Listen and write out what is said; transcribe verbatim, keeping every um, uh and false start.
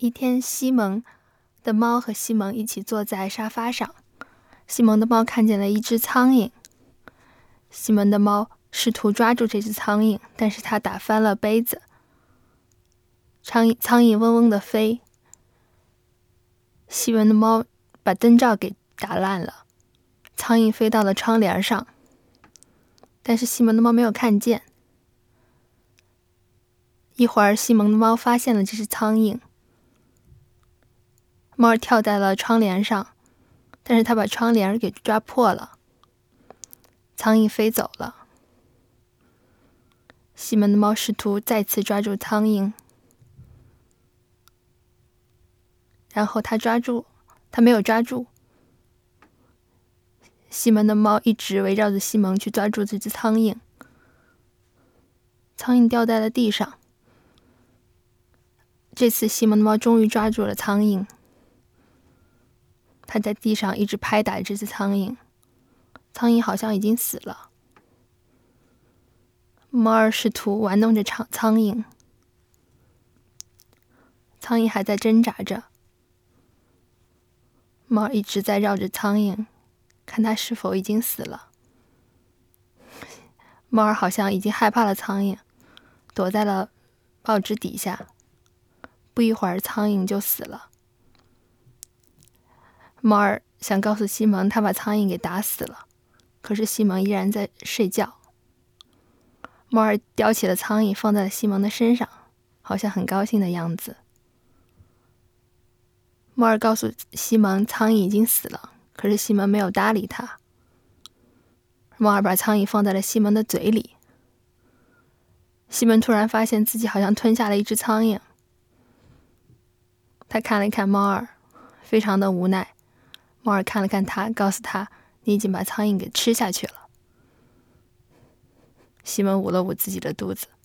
一天，西蒙的猫和西蒙一起坐在沙发上。西蒙的猫看见了一只苍蝇，西蒙的猫试图抓住这只苍蝇，但是它打翻了杯子。苍蝇苍蝇嗡嗡地飞，西蒙的猫把灯罩给打烂了，苍蝇飞到了窗帘上，但是西蒙的猫没有看见。一会儿，西蒙的猫发现了这只苍蝇，猫儿跳在了窗帘上，但是它把窗帘给抓破了，苍蝇飞走了。西蒙的猫试图再次抓住苍蝇，然后它抓住，它没有抓住。西蒙的猫一直围绕着西蒙去抓住这只苍蝇，苍蝇掉在了地上。这次西蒙的猫终于抓住了苍蝇，它在地上一直拍打这只苍蝇，苍蝇好像已经死了。猫儿试图玩弄着苍苍蝇，苍蝇还在挣扎着。猫儿一直在绕着苍蝇，看它是否已经死了。猫儿好像已经害怕了苍蝇，躲在了报纸底下。不一会儿，苍蝇就死了。猫儿想告诉西蒙，他把苍蝇给打死了，可是西蒙依然在睡觉。猫儿叼起了苍蝇，放在了西蒙的身上，好像很高兴的样子。猫儿告诉西蒙，苍蝇已经死了，可是西蒙没有搭理他。猫儿把苍蝇放在了西蒙的嘴里。西蒙突然发现自己好像吞下了一只苍蝇，他看了一看猫儿，非常的无奈。猫儿看了看他，告诉他，你已经把苍蝇给吃下去了。西蒙捂了捂自己的肚子。